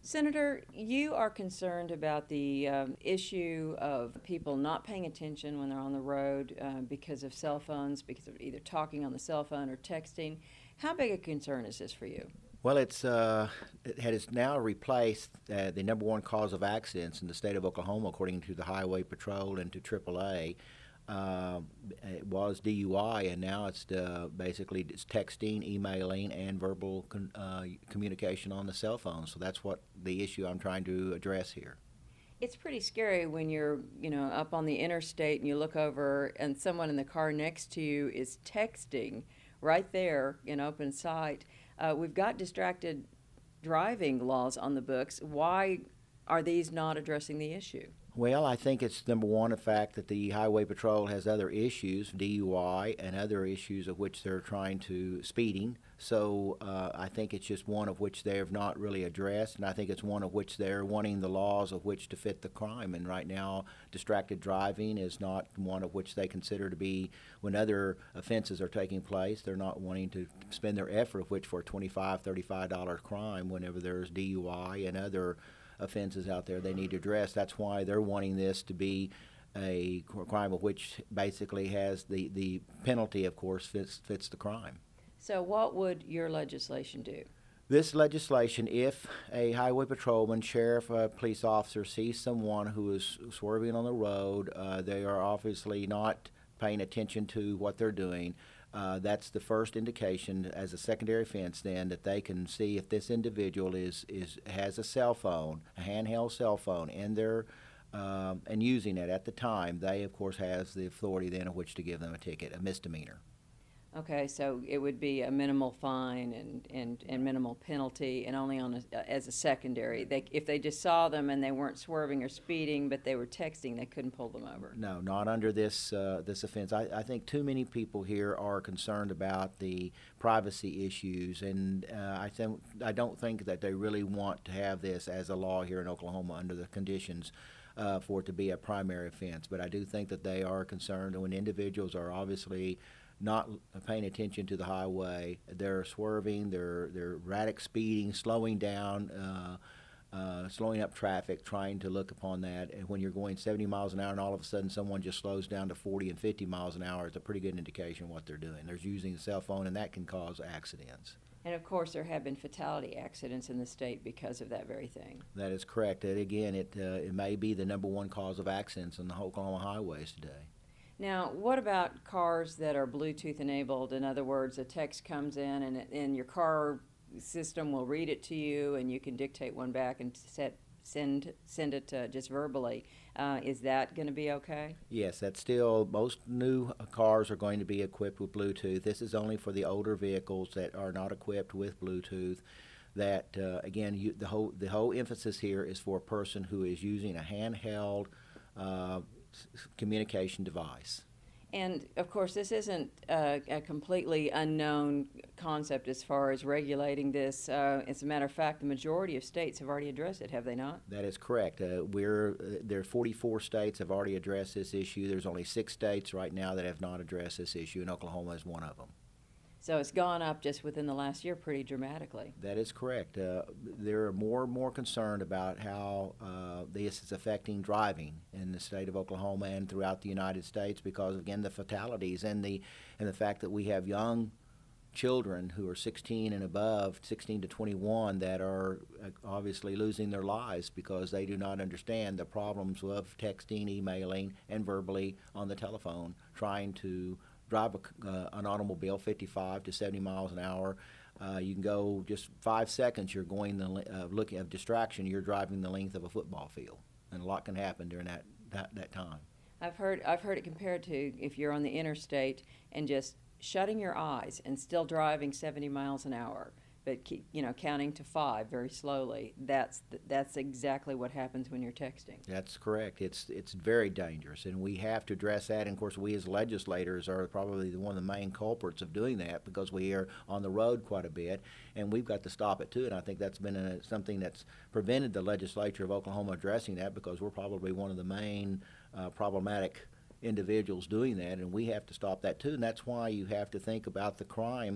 Senator, you are concerned about the issue of people not paying attention when they're on the road because of cell phones, because of either talking on the cell phone or texting. How big a concern is this for you? Well, it has now replaced the number one cause of accidents in the state of Oklahoma, according to the Highway Patrol and to AAA. It was DUI, and now basically it's texting, emailing, and verbal communication on the cell phone. So that's what the issue I'm trying to address here. It's pretty scary when you're, up on the interstate and you look over and someone in the car next to you is texting right there in open sight. We've got distracted driving laws on the books. Why are these not addressing the issue? Well, I think it's number one, the fact that the Highway Patrol has other issues, DUI, and other issues of which they're trying to speeding. So I think it's just one of which they have not really addressed, and I think it's one of which they're wanting the laws of which to fit the crime. And right now, distracted driving is not one of which they consider to be, when other offenses are taking place, they're not wanting to spend their effort, of which for a $25, $35 crime, whenever there's DUI and other offenses out there they need to address. That's why they're wanting this to be a crime of which basically has the penalty, of course, fits the crime. So what would your legislation do? This legislation, if a highway patrolman, sheriff, police officer sees someone who is swerving on the road, they are obviously not paying attention to what they're doing. That's the first indication as a secondary offense then that they can see if this individual has a cell phone, a handheld cell phone, in their and using it at the time. They of course has the authority then of which to give them a ticket, a misdemeanor. Okay, so it would be a minimal fine and minimal penalty, and only as a secondary. If they just saw them and they weren't swerving or speeding, but they were texting, they couldn't pull them over. No, not under this offense. I think too many people here are concerned about the privacy issues, and I don't think that they really want to have this as a law here in Oklahoma under the conditions for it to be a primary offense. But I do think that they are concerned when individuals are obviously not paying attention to the highway. They're swerving, they're erratic speeding, slowing down, slowing up traffic, trying to look upon that. And when you're going 70 miles an hour and all of a sudden someone just slows down to 40 and 50 miles an hour, it's a pretty good indication of what they're doing. They're using the cell phone, and that can cause accidents. And of course, there have been fatality accidents in the state because of that very thing. That is correct. And again, it may be the number one cause of accidents on the Oklahoma highways today. Now, what about cars that are Bluetooth enabled? In other words, a text comes in and your car system will read it to you, and you can dictate one back and send it just verbally. Is that going to be okay? Yes, that's still, most new cars are going to be equipped with Bluetooth. This is only for the older vehicles that are not equipped with Bluetooth. That again, the whole emphasis here is for a person who is using a handheld communication device. And of course, this isn't a completely unknown concept as far as regulating this. As a matter of fact, the majority of states have already addressed it, have they not? That is correct. There are 44 states have already addressed this issue. There's only 6 states right now that have not addressed this issue, and Oklahoma is one of them. So it's gone up just within the last year pretty dramatically. That is correct. There are more and more concerned about how this is affecting driving in the state of Oklahoma and throughout the United States because, again, the fatalities and the fact that we have young children who are 16 and above, 16 to 21, that are obviously losing their lives because they do not understand the problems of texting, emailing, and verbally on the telephone, trying to drive an automobile 55 to 70 miles an hour. You can go just 5 seconds, you're going looking at distraction, you're driving the length of a football field. And a lot can happen during that time. I've heard it compared to if you're on the interstate and just shutting your eyes and still driving 70 miles an hour, but keep, counting to 5 very slowly. That's exactly what happens when you're texting. That's correct. It's very dangerous, and we have to address that. And of course, we as legislators are probably one of the main culprits of doing that because we are on the road quite a bit, and we've got to stop it too. And I think that's been something that's prevented the legislature of Oklahoma addressing that because we're probably one of the main problematic individuals doing that, and we have to stop that too. And that's why you have to think about the crime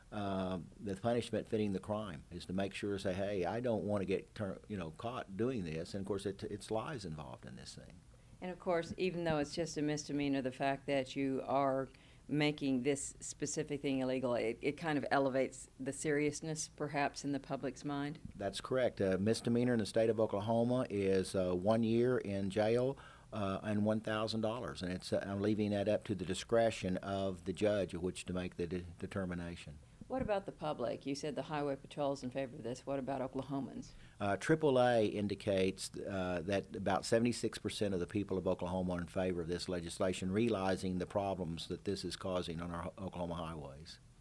the punishment fitting the crime is to make sure, say, hey, I don't want to get caught doing this. And of course, it's lies involved in this thing. And of course, even though it's just a misdemeanor, the fact that you are making this specific thing illegal, it kind of elevates the seriousness, perhaps, in the public's mind. That's correct. A misdemeanor in the state of Oklahoma is 1 year in jail and $1,000, and I'm leaving that up to the discretion of the judge of which to make the determination. What about the public? You said the Highway Patrol is in favor of this. What about Oklahomans? AAA indicates that about 76% of the people of Oklahoma are in favor of this legislation, realizing the problems that this is causing on our Oklahoma highways.